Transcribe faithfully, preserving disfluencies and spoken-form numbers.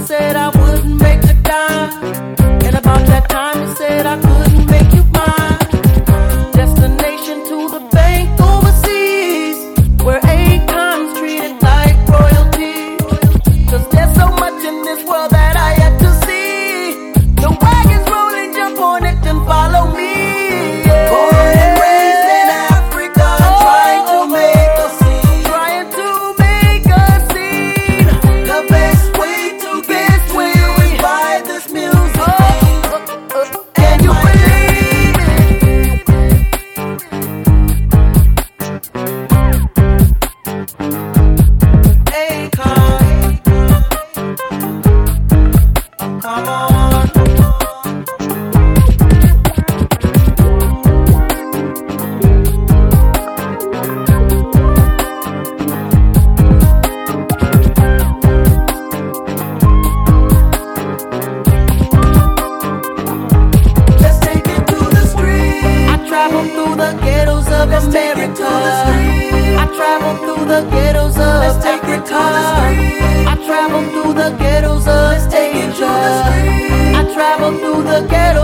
said I wouldn't make a dime. And about that time you said I couldn't make you mine. Destination to the bank overseas, where Akon's treated like royalty. Cause there's so much in this world that I yet to see. The wagon's rolling, jump on it and follow me. Yeah. Born and raised in Africa, oh, trying to make a scene. Trying to make a scene. The best way to get to you is by this music. Oh, uh, uh, can you believe it? Akon, come on. Let's take it to the street. I travel through the ghettos of Let's America. I travel through the ghettos of Let's take Africa. It to the street. I travel through the ghettos of Let's Asia. I travel through the ghettos